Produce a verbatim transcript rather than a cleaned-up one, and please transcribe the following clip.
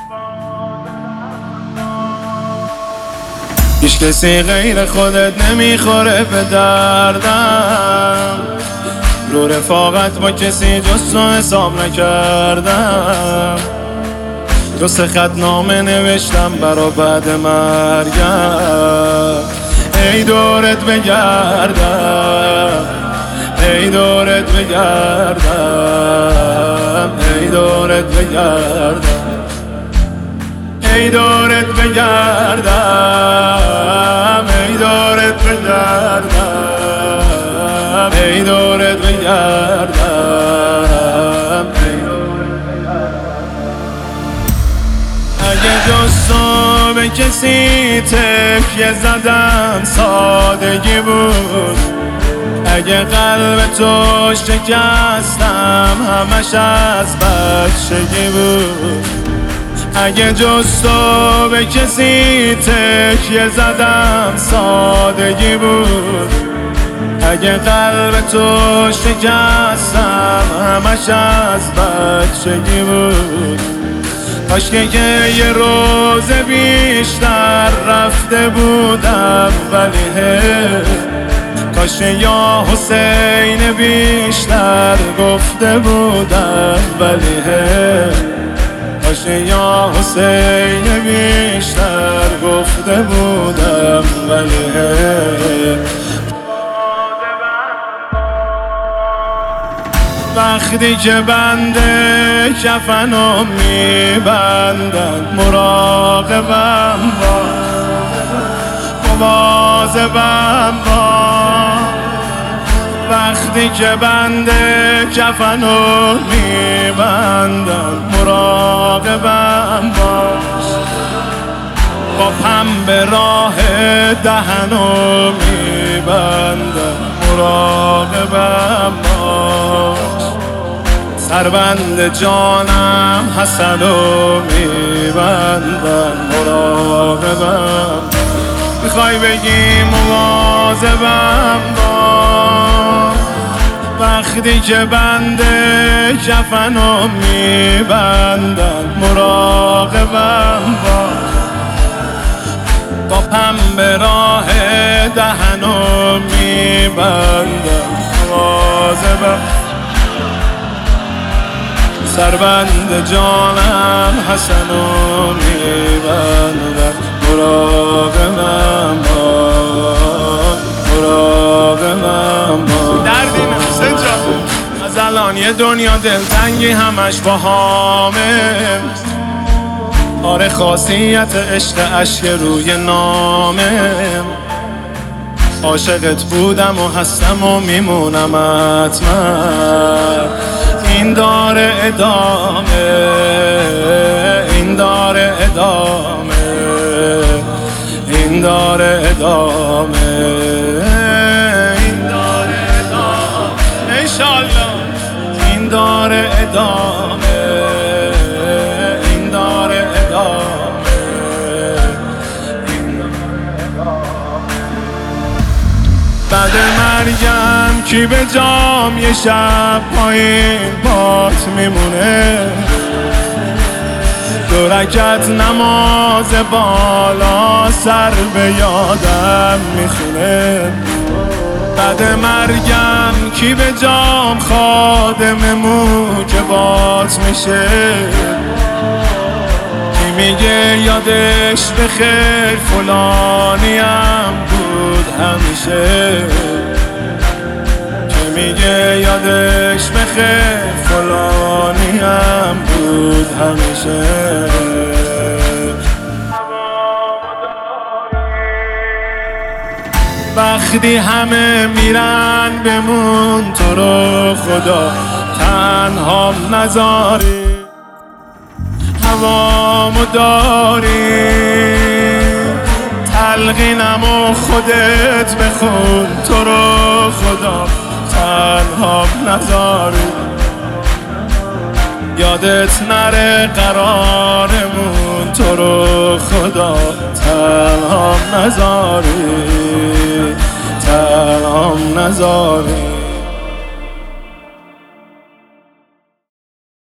هیچ کسی غیر خودت نمیخوره به دردم، رو رفاقت با کسی جز تو حساب نکردم. دو سه خط نامه نوشتم برا بعد مرگم. ای دورت بگردم، ای دورت بگردم، ای دورت بگردم، ای دورت بگردم، ای دورت بگردم، ای دورت بگردم. اگه جز تو به کسی تکیه زدم سادگی بود، اگه قلب تو شکستم همش از بچگی بود. اگه جز تو به کسی تکیه زدم سادگی بود، اگه قلب تو شکستم همش از بچگی بود. کاشکه که یه روز بیشتر رفته بودم ولی کاش یا حسین بیشتر گفته بودم ولی کاش یا حسین بیشتر گفته بودم ولی وقتی که بنده کفنو میبندن مراقبم باش، مواظبم باش. وقتی که بنده کفنو میبندن مراقبم باش، با پنبه راه دهنو میبندن مراقبم باش. سربند جانم حسنو میبندن مراقبم. میخوای بگی مواظبم باش، وقتی که بنده کفنو میبندن مراقبم باش، با پنبه راه دهنو میبندن مواظبم. سربند جانم حسنو میبندن مراقبم باش، مراقبم باش. دردی نفسه جا از الان یه دنیا دلتنگی همش با هامه. آره خاصیت عشق اشک روی نامه. عاشقت بودم و هستم و میمونم حتما. این داره ادامه، این داره ادامه، این داره ادامه، این داره ادامه انشالله. این داره ادامه، این داره ادامه، این داره ادامه. بعد مرگم کی به جام یه شب پایین بات میمونه، دو رکعت نماز بالا سر به یادم میخونه. بعد مرگم کی به جام خادممو که بات میشه، کی میگه یادش بخیر فلانیم بود همیشه، کی میگه یادش بخیر فلانیم بود همیشه. وقتی همه میرن بمون تو رو خدا تنها نذاری، هوامو داری تلقینمو خودت بخون تو رو خدا تنها نذاری. یادت نره قرارمون تو رو خدا تنها نذاری، تنها نذاری.